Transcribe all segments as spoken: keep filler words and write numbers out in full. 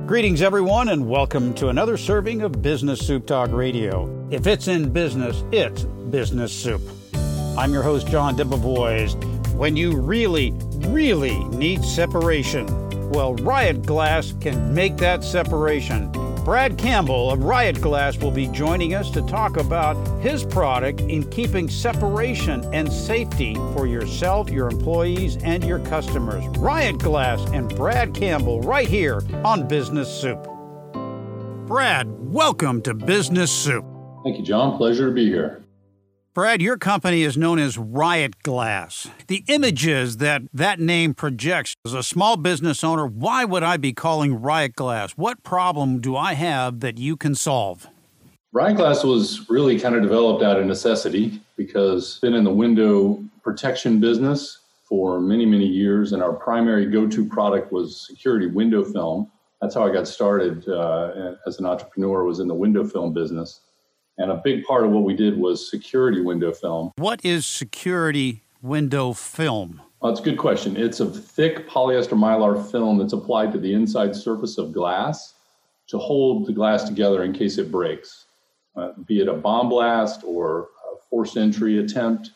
Greetings, everyone, and welcome to another serving of Business Soup Talk Radio. If it's in business, it's business soup. I'm your host, John Debevoise. When you really, really need separation, well, Riot Glass can make that separation. Brad Campbell of Riot Glass will be joining us to talk about his product in keeping separation and safety for yourself, your employees, and your customers. Riot Glass and Brad Campbell right here on Business Soup. Brad, welcome to Business Soup. Thank you, John. Pleasure to be here. Brad, your company is known as Riot Glass. The images that that name projects, as a small business owner, why would I be calling Riot Glass? What problem do I have that you can solve? Riot Glass was really kind of developed out of necessity because I've been in the window protection business for many, many years, and our primary go-to product was security window film. That's how I got started uh, as an entrepreneur, was in the window film business. And a big part of what we did was security window film. What is security window film? Well, that's a good question. It's a thick polyester mylar film that's applied to the inside surface of glass to hold the glass together in case it breaks, uh, be it a bomb blast or a forced entry attempt,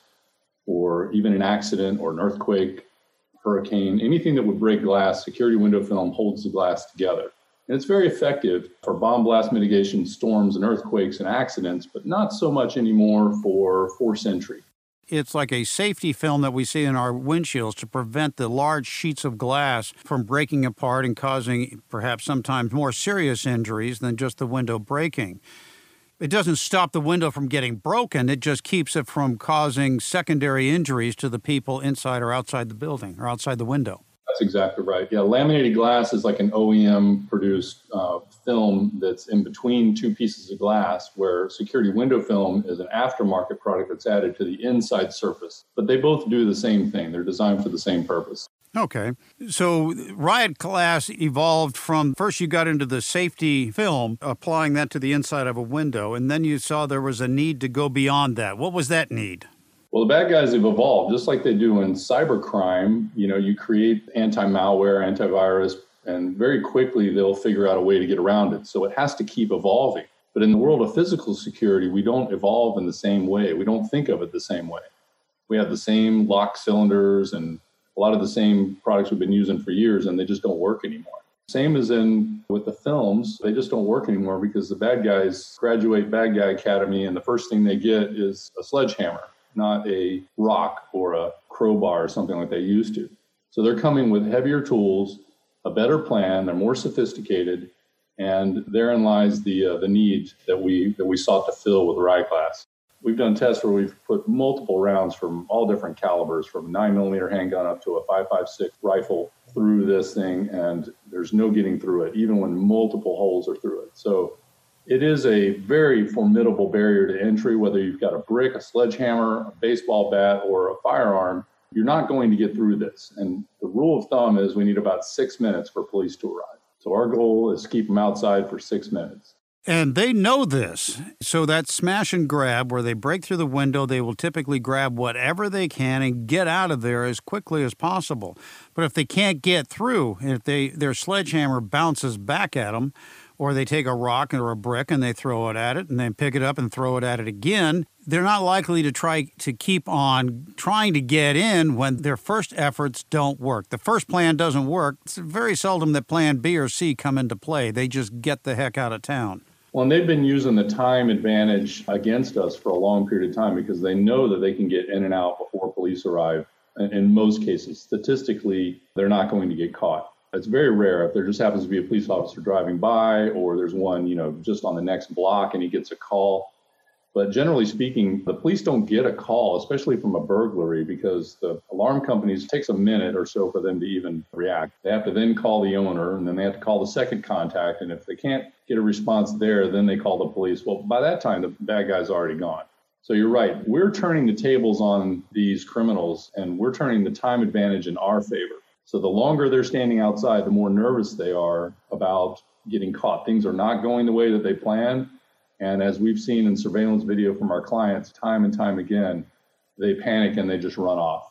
or even an accident or an earthquake, hurricane, anything that would break glass. Security window film holds the glass together. And it's very effective for bomb blast mitigation, storms and earthquakes and accidents, but not so much anymore for force entry. It's like a safety film that we see in our windshields to prevent the large sheets of glass from breaking apart and causing perhaps sometimes more serious injuries than just the window breaking. It doesn't stop the window from getting broken. It just keeps it from causing secondary injuries to the people inside or outside the building or outside the window. That's exactly right. Yeah, laminated glass is like an O E M-produced uh, film that's in between two pieces of glass, where security window film is an aftermarket product that's added to the inside surface. But they both do the same thing. They're designed for the same purpose. Okay. So Riot Glass evolved from, first you got into the safety film, applying that to the inside of a window, and then you saw there was a need to go beyond that. What was that need? Well, the bad guys have evolved, just like they do in cybercrime. You know, you create anti-malware, antivirus, and very quickly they'll figure out a way to get around it. So it has to keep evolving. But in the world of physical security, we don't evolve in the same way. We don't think of it the same way. We have the same lock cylinders and a lot of the same products we've been using for years, and they just don't work anymore. Same as in with the films, they just don't work anymore because the bad guys graduate Bad Guy Academy, and the first thing they get is a sledgehammer, not a rock or a crowbar or something like they used to. So they're coming with heavier tools, a better plan, they're more sophisticated, and therein lies the uh, the need that we that we sought to fill with Riot Glass. We've done tests where we've put multiple rounds from all different calibers, from a nine millimeter handgun up to a five five six rifle through this thing, and there's no getting through it, even when multiple holes are through it. So it is a very formidable barrier to entry, whether you've got a brick, a sledgehammer, a baseball bat, or a firearm. You're not going to get through this. And the rule of thumb is we need about six minutes for police to arrive. So our goal is to keep them outside for six minutes. And they know this. So that smash and grab, where they break through the window, they will typically grab whatever they can and get out of there as quickly as possible. But if they can't get through, if they their sledgehammer bounces back at them, or they take a rock or a brick and they throw it at it and then pick it up and throw it at it again, they're not likely to try to keep on trying to get in when their first efforts don't work. The first plan doesn't work. It's very seldom that plan B or C come into play. They just get the heck out of town. Well, and they've been using the time advantage against us for a long period of time because they know that they can get in and out before police arrive. In most cases, statistically, they're not going to get caught. It's very rare if there just happens to be a police officer driving by, or there's one, you know, just on the next block and he gets a call. But generally speaking, the police don't get a call, especially from a burglary, because the alarm companies, it takes a minute or so for them to even react. They have to then call the owner, and then they have to call the second contact. And if they can't get a response there, then they call the police. Well, by that time, the bad guy's already gone. So you're right. We're turning the tables on these criminals, and we're turning the time advantage in our favor. So the longer they're standing outside, the more nervous they are about getting caught. Things are not going the way that they planned. And as we've seen in surveillance video from our clients time and time again, they panic and they just run off.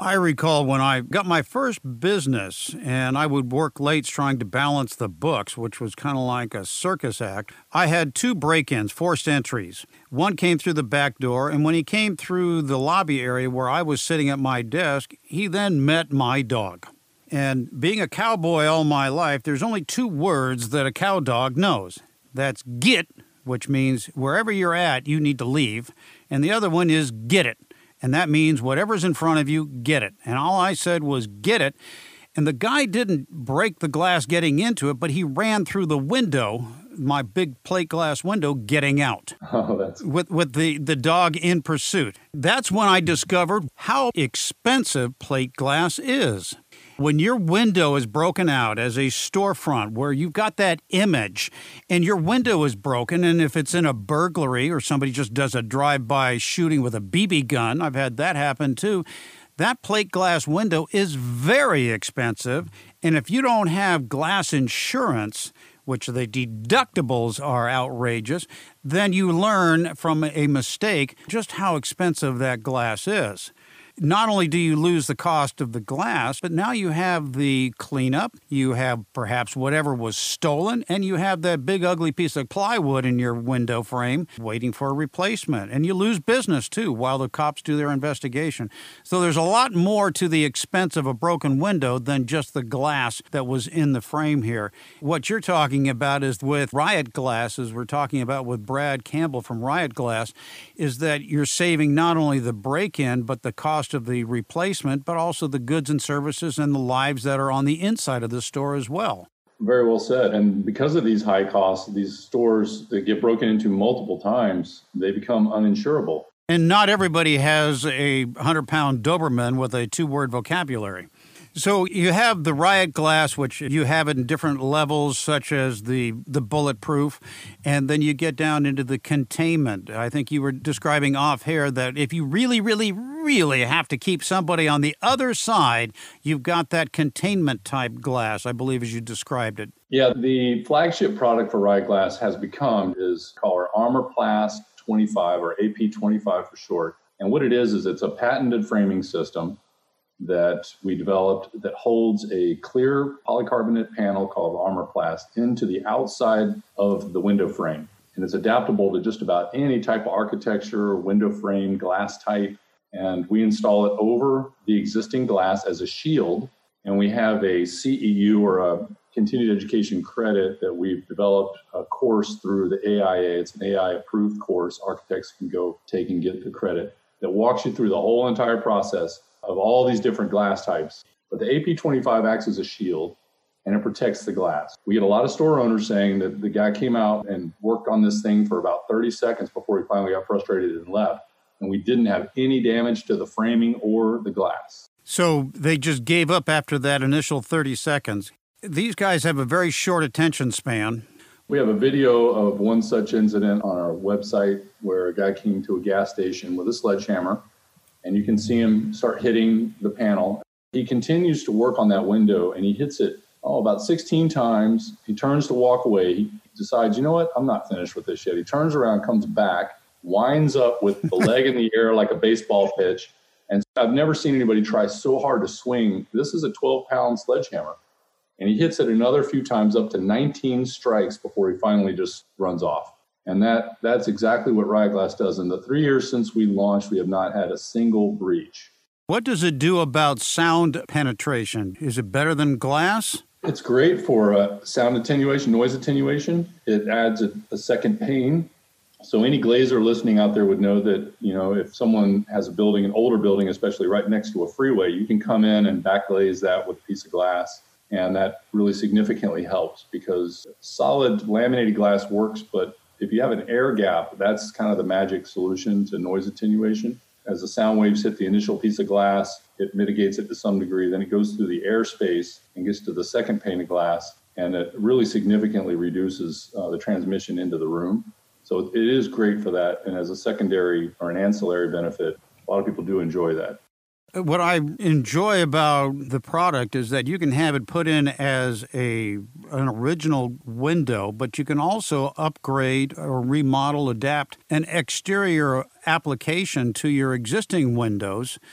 I recall when I got my first business and I would work late trying to balance the books, which was kind of like a circus act. I had two break-ins, forced entries. One came through the back door, and when he came through the lobby area where I was sitting at my desk, he then met my dog. And being a cowboy all my life, there's only two words that a cow dog knows. That's get, which means wherever you're at, you need to leave. And the other one is get it. And that means whatever's in front of you, get it. And all I said was, get it. And the guy didn't break the glass getting into it, but he ran through the window, my big plate glass window, getting out. Oh, that's... With, with the, the dog in pursuit. That's when I discovered how expensive plate glass is. When your window is broken out as a storefront where you've got that image and your window is broken, and if it's in a burglary or somebody just does a drive-by shooting with a B B gun, I've had that happen too, that plate glass window is very expensive. And if you don't have glass insurance, which the deductibles are outrageous, then you learn from a mistake just how expensive that glass is. Not only do you lose the cost of the glass, but now you have the cleanup, you have perhaps whatever was stolen, and you have that big ugly piece of plywood in your window frame waiting for a replacement. And you lose business, too, while the cops do their investigation. So there's a lot more to the expense of a broken window than just the glass that was in the frame here. What you're talking about is with Riot Glass, as we're talking about with Brad Campbell from Riot Glass, is that you're saving not only the break-in, but the cost of the replacement, but also the goods and services and the lives that are on the inside of the store as well. Very well said. And because of these high costs, these stores that get broken into multiple times, they become uninsurable. And not everybody has a hundred-pound Doberman with a two-word vocabulary. So you have the Riot Glass, which you have it in different levels, such as the, the bulletproof, and then you get down into the containment. I think you were describing off here that if you really, really, really have to keep somebody on the other side, you've got that containment type glass, I believe, as you described it. Yeah, the flagship product for Riot Glass has become is called our Armorplast twenty-five, or A P twenty-five for short. And what it is, is it's a patented framing system that we developed that holds a clear polycarbonate panel called Armorplast into the outside of the window frame. And it's adaptable to just about any type of architecture, window frame, glass type. And we install it over the existing glass as a shield. And we have a C E U, or a continued education credit, that we've developed a course through the A I A. It's an A I approved course. Architects can go take and get the credit that walks you through the whole entire process of all these different glass types. But the A P twenty-five acts as a shield, and it protects the glass. We get a lot of store owners saying that the guy came out and worked on this thing for about thirty seconds before he finally got frustrated and left. And we didn't have any damage to the framing or the glass. So they just gave up after that initial thirty seconds. These guys have a very short attention span. We have a video of one such incident on our website where a guy came to a gas station with a sledgehammer, and you can see him start hitting the panel. He continues to work on that window, and he hits it, oh, about sixteen times. He turns to walk away. He decides, you know what, I'm not finished with this yet. He turns around, comes back, winds up with the leg in the air like a baseball pitch. And I've never seen anybody try so hard to swing. This is a twelve-pound sledgehammer. And he hits it another few times, up to nineteen strikes, before he finally just runs off. And that that's exactly what Riot Glass does. In the three years since we launched, we have not had a single breach. What does it do about sound penetration? Is it better than glass? It's great for uh, sound attenuation, noise attenuation. It adds a, a second pane. So any glazer listening out there would know that, you know, if someone has a building, an older building, especially right next to a freeway, you can come in and back glaze that with a piece of glass. And that really significantly helps, because solid laminated glass works, but if you have an air gap, that's kind of the magic solution to noise attenuation. As the sound waves hit the initial piece of glass, it mitigates it to some degree. Then it goes through the airspace and gets to the second pane of glass, and it really significantly reduces uh, the transmission into the room. So it is great for that. And as a secondary or an ancillary benefit, a lot of people do enjoy that. What I enjoy about the product is that you can have it put in as a an original window, but you can also upgrade or remodel, adapt an exterior application to your existing windows.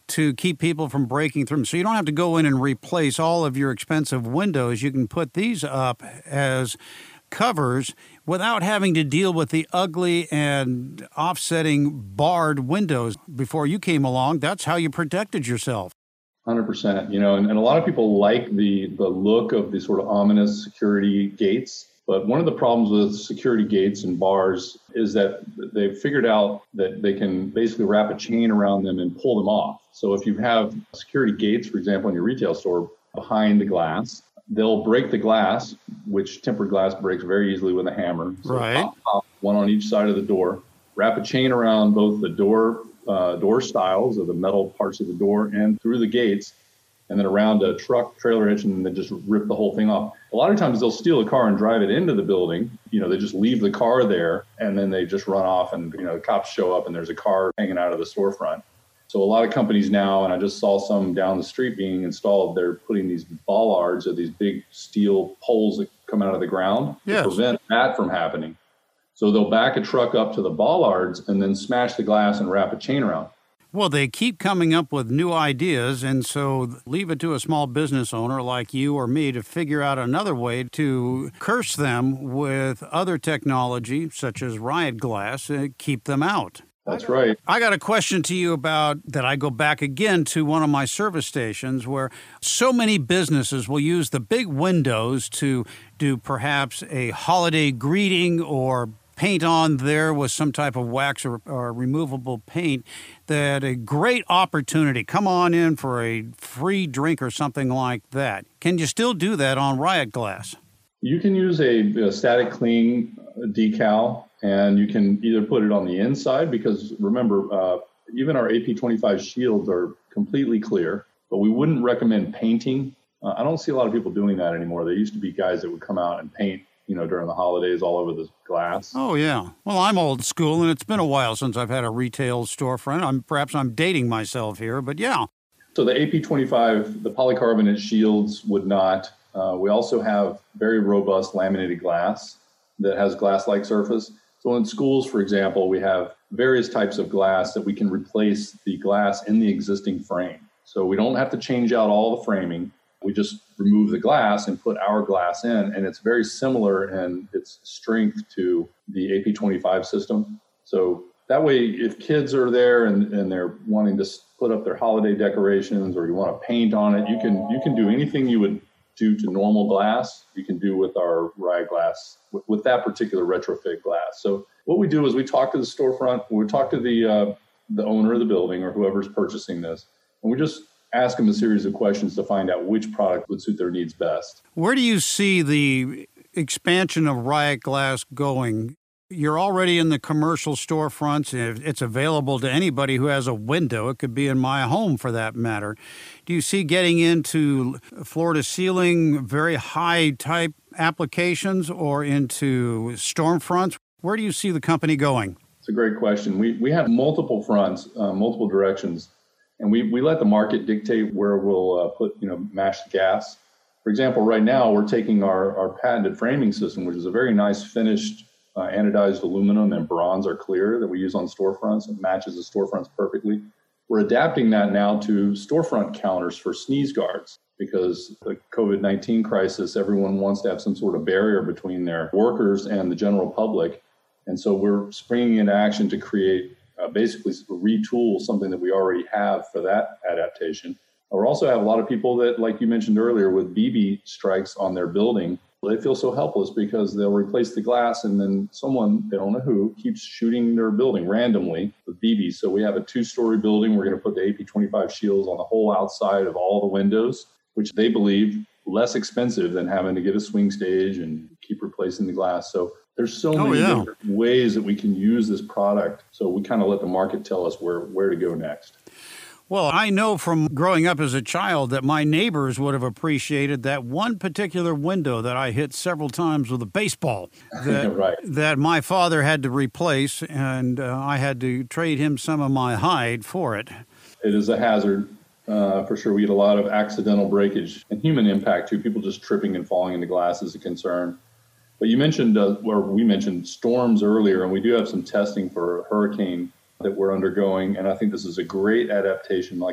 to keep people from breaking through them. So you don't have to go in and replace all of your expensive windows. You can put these up as covers without having to deal with the ugly and offsetting barred windows. Before you came along, that's how you protected yourself. one hundred percent. You know, and, and a lot of people like the the look of the sort of ominous security gates. But one of the problems with security gates and bars is that they've figured out that they can basically wrap a chain around them and pull them off. So if you have security gates, for example, in your retail store behind the glass, they'll break the glass, which tempered glass breaks very easily with a hammer. So right. Pop, pop, one on each side of the door, wrap a chain around both the door uh, door stiles of the metal parts of the door and through the gates, and then around a truck trailer hitch, and then just rip the whole thing off. A lot of times they'll steal a car and drive it into the building. You know, they just leave the car there and then they just run off, and, you know, the cops show up and there's a car hanging out of the storefront. So a lot of companies now, and I just saw some down the street being installed, they're putting these bollards or these big steel poles that come out of the ground yes. to prevent that from happening. So they'll back a truck up to the bollards and then smash the glass and wrap a chain around. Well, they keep coming up with new ideas, and so leave it to a small business owner like you or me to figure out another way to curse them with other technology, such as Riot Glass, and keep them out. That's right. I got a question to you about that. I go back again to one of my service stations where so many businesses will use the big windows to do perhaps a holiday greeting or paint on there with some type of wax or, or removable paint. That a great opportunity. Come on in for a free drink or something like that. Can you still do that on Riot Glass? You can use a, a static cling decal, and you can either put it on the inside, because remember, uh, even our A P twenty-five shields are completely clear, but we wouldn't recommend painting. Uh, I don't see a lot of people doing that anymore. There used to be guys that would come out and paint, you know, during the holidays all over the glass. Oh, yeah. Well, I'm old school, and it's been a while since I've had a retail storefront. I'm perhaps I'm dating myself here, but yeah. So the A P twenty-five, the polycarbonate shields would not. Uh, we also have very robust laminated glass that has glass-like surface. So in schools, for example, we have various types of glass that we can replace the glass in the existing frame. So we don't have to change out all the framing. We just remove the glass and put our glass in, and it's very similar in its strength to the A P twenty-five system. So that way, if kids are there and, and they're wanting to put up their holiday decorations, or you want to paint on it, you can you can do anything you would do to normal glass, you can do with our Riot Glass, with, with that particular retrofit glass. So what we do is we talk to the storefront, we talk to the uh, the owner of the building or whoever's purchasing this, and we just ask them a series of questions to find out which product would suit their needs best. Where do you see the expansion of Riot Glass going? You're already in the commercial storefronts. It's available to anybody who has a window. It could be in my home for that matter. Do you see getting into floor-to-ceiling, very high-type applications, or into stormfronts? Where do you see the company going? It's a great question. We we have multiple fronts, uh, multiple directions, and we, we let the market dictate where we'll uh, put, you know, mashed gas. For example, right now we're taking our, our patented framing system, which is a very nice finished Uh, anodized aluminum and bronze are clear that we use on storefronts. It matches the storefronts perfectly. We're adapting that now to storefront counters for sneeze guards, because the covid nineteen crisis, everyone wants to have some sort of barrier between their workers and the general public. And so we're springing into action to create uh, basically retool something that we already have for that adaptation. We also have a lot of people that, like you mentioned earlier, with B B strikes on their building. They feel so helpless because they'll replace the glass and then someone, they don't know who, keeps shooting their building randomly with B Bs. So we have a two-story building. We're going to put the A P twenty-five shields on the whole outside of all the windows, which they believe less expensive than having to get a swing stage and keep replacing the glass. So there's so oh, many yeah. different ways that we can use this product. So we kind of let the market tell us where, where to go next. Well, I know from growing up as a child that my neighbors would have appreciated that one particular window that I hit several times with a baseball that, right. that my father had to replace, and uh, I had to trade him some of my hide for it. It is a hazard, uh, for sure. We get a lot of accidental breakage and human impact, too. People just tripping and falling into glass is a concern. But you mentioned, uh, or we mentioned storms earlier, and we do have some testing for hurricane that we're undergoing. And I think this is a great adaptation, like a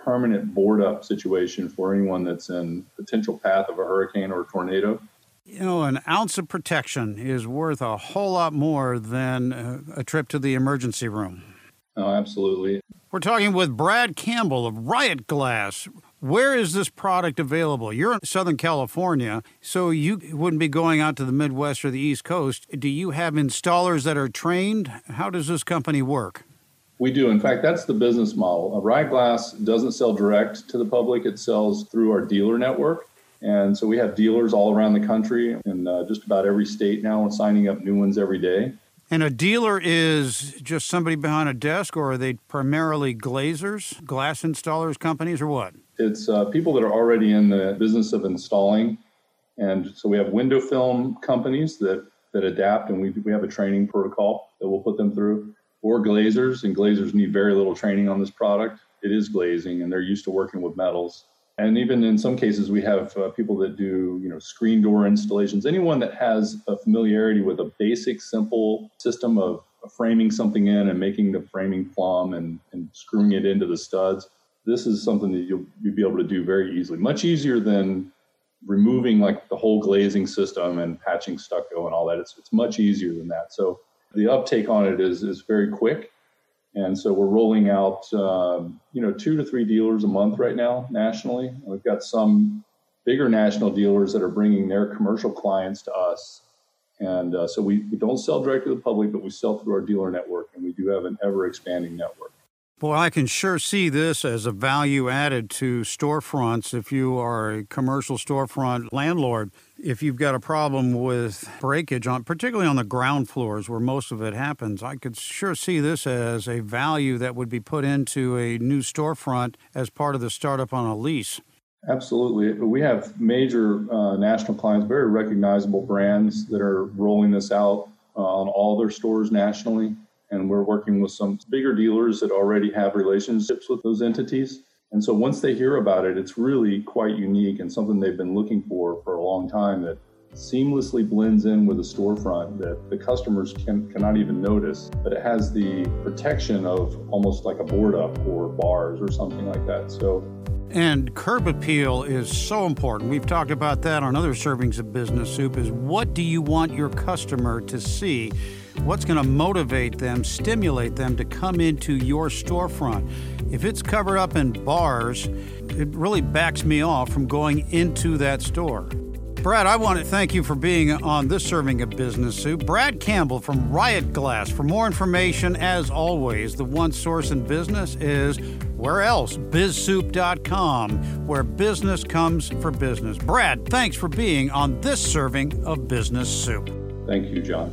permanent board up situation for anyone that's in potential path of a hurricane or a tornado. You know, an ounce of protection is worth a whole lot more than a trip to the emergency room. Oh, absolutely. We're talking with Brad Campbell of Riot Glass. Where is this product available? You're in Southern California, so you wouldn't be going out to the Midwest or the East Coast. Do you have installers that are trained? How does this company work? We do. In fact, that's the business model. Uh, Riot Glass doesn't sell direct to the public. It sells through our dealer network. And so we have dealers all around the country in uh, just about every state now. We're signing up new ones every day. And a dealer is just somebody behind a desk, or are they primarily glazers, glass installers, companies, or what? It's uh, people that are already in the business of installing. And so we have window film companies that, that adapt, and we, we have a training protocol that we'll put them through. Or glazers, and glazers need very little training on this product. It is glazing, and they're used to working with metals. And even in some cases, we have uh, people that do, you know, screen door installations. Anyone that has a familiarity with a basic, simple system of framing something in and making the framing plumb and, and screwing it into the studs, this is something that you'll, you'll be able to do very easily. Much easier than removing like the whole glazing system and patching stucco and all that. It's, it's much easier than that. So the uptake on it is is very quick. And so we're rolling out, um, you know, two to three dealers a month right now nationally. And we've got some bigger national dealers that are bringing their commercial clients to us. And uh, so we, we don't sell direct to the public, but we sell through our dealer network, and we do have an ever-expanding network. Boy, I can sure see this as a value added to storefronts. If you are a commercial storefront landlord, if you've got a problem with breakage, on particularly on the ground floors where most of it happens, I could sure see this as a value that would be put into a new storefront as part of the startup on a lease. Absolutely. We have major uh, national clients, very recognizable brands that are rolling this out uh, on all their stores nationally. And we're working with some bigger dealers that already have relationships with those entities. And so once they hear about it, it's really quite unique and something they've been looking for for a long time that seamlessly blends in with a storefront that the customers can, cannot even notice. But it has the protection of almost like a board up or bars or something like that. So. And curb appeal is so important. We've talked about that on other servings of Business Soup, is what do you want your customer to see? What's going to motivate them, stimulate them to come into your storefront? If it's covered up in bars, it really backs me off from going into that store. Brad, I want to thank you for being on this serving of Business Soup. Brad Campbell from Riot Glass. For more information, as always, the one source in business is where else? biz soup dot com, where business comes for business. Brad, thanks for being on this serving of Business Soup. Thank you, John.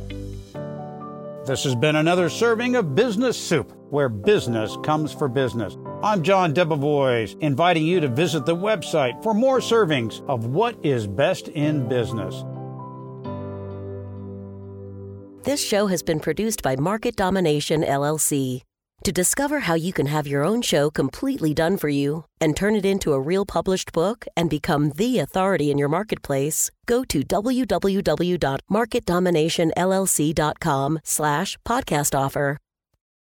This has been another serving of Business Soup, where business comes for business. I'm John Debevoise, inviting you to visit the website for more servings of what is best in business. This show has been produced by Market Domination, L L C. To discover how you can have your own show completely done for you and turn it into a real published book and become the authority in your marketplace, go to w w w dot market domination l l c dot com slash podcast offer.